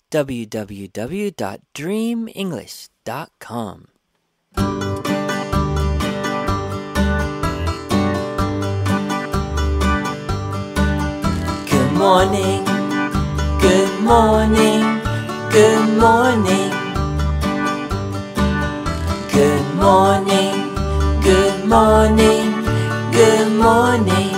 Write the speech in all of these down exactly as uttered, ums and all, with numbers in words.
w w w dot dream english dot com. Good morning, good morning, good morning. Good morning, good morning, good morning.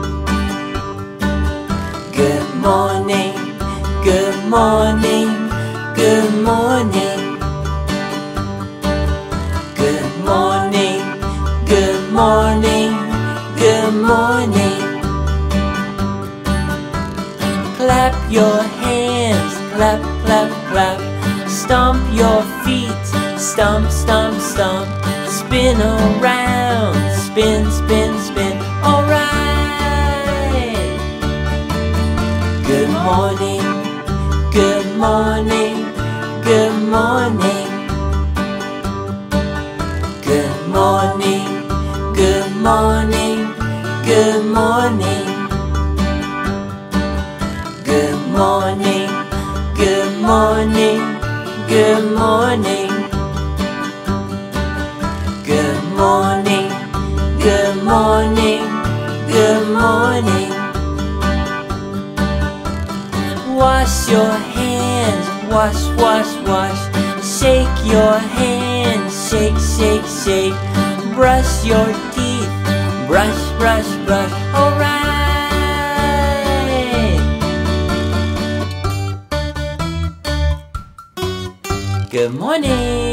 Good morning, good morning, good morning. Good morning, good morning, good morning. Clap your hands, clap, clap, clap. Stomp your feet, stomp, stomp, stomp. Spin around, spin, spin, spin. Alright. Good morning, good morning, good morning. Good morning, good morning, good morning. Good morning, good morning, good morning. Good morning, good morning, good morning. Wash your hands, wash, wash, wash. Shake your hands, shake, shake, shake. Brush your teeth, brush, brush, brush. Alright. Good morning.